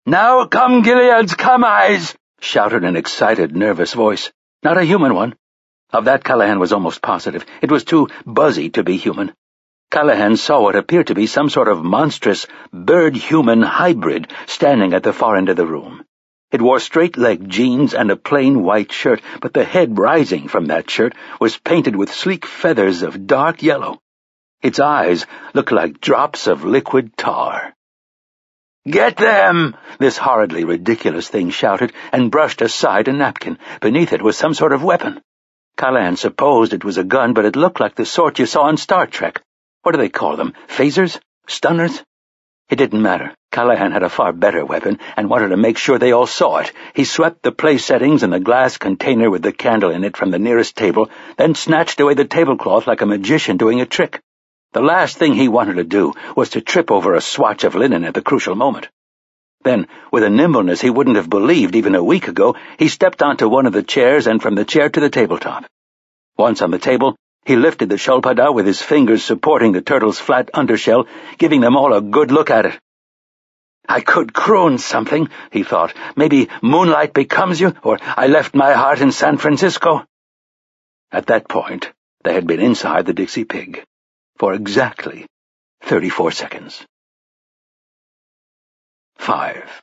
"Now come Gilead's come eyes," shouted an excited, nervous voice. Not a human one. Of that Callahan was almost positive. It was too buzzy to be human. Callahan saw what appeared to be some sort of monstrous bird-human hybrid standing at the far end of the room. It wore straight-legged jeans and a plain white shirt, but the head rising from that shirt was painted with sleek feathers of dark yellow. Its eyes looked like drops of liquid tar. "Get them!" this horridly ridiculous thing shouted, and brushed aside a napkin. Beneath it was some sort of weapon. Callahan supposed it was a gun, but it looked like the sort you saw in Star Trek. What do they call them? Phasers? Stunners? It didn't matter. Callahan had a far better weapon and wanted to make sure they all saw it. He swept the place settings and the glass container with the candle in it from the nearest table, then snatched away the tablecloth like a magician doing a trick. The last thing he wanted to do was to trip over a swatch of linen at the crucial moment. Then, with a nimbleness he wouldn't have believed even a week ago, he stepped onto one of the chairs and from the chair to the tabletop. Once on the table, he lifted the sholpada with his fingers supporting the turtle's flat undershell, giving them all a good look at it. "I could croon something," he thought. "Maybe Moonlight Becomes You, or I Left My Heart in San Francisco." At that point, they had been inside the Dixie Pig for exactly 34 seconds. 5.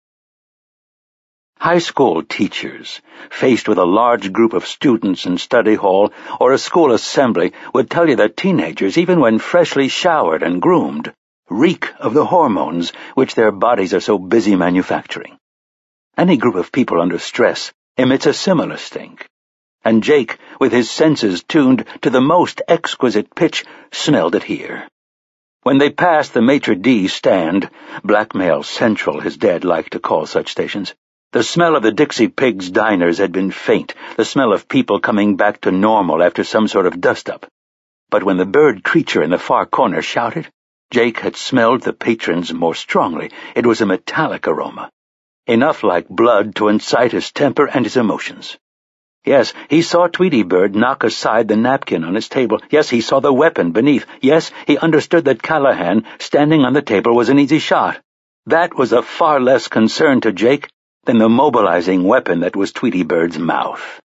High school teachers, faced with a large group of students in study hall or a school assembly, would tell you that teenagers, even when freshly showered and groomed, reek of the hormones which their bodies are so busy manufacturing. Any group of people under stress emits a similar stink, and Jake, with his senses tuned to the most exquisite pitch, smelled it here. When they passed the Maitre D' stand, Blackmail Central his dad liked to call such stations, the smell of the Dixie Pig's diners had been faint, the smell of people coming back to normal after some sort of dust-up. But when the bird creature in the far corner shouted, Jake had smelled the patrons more strongly. It was a metallic aroma, enough like blood to incite his temper and his emotions. Yes, he saw Tweety Bird knock aside the napkin on his table. Yes, he saw the weapon beneath. Yes, he understood that Callahan, standing on the table, was an easy shot. That was of far less concern to Jake than the mobilizing weapon that was Tweety Bird's mouth.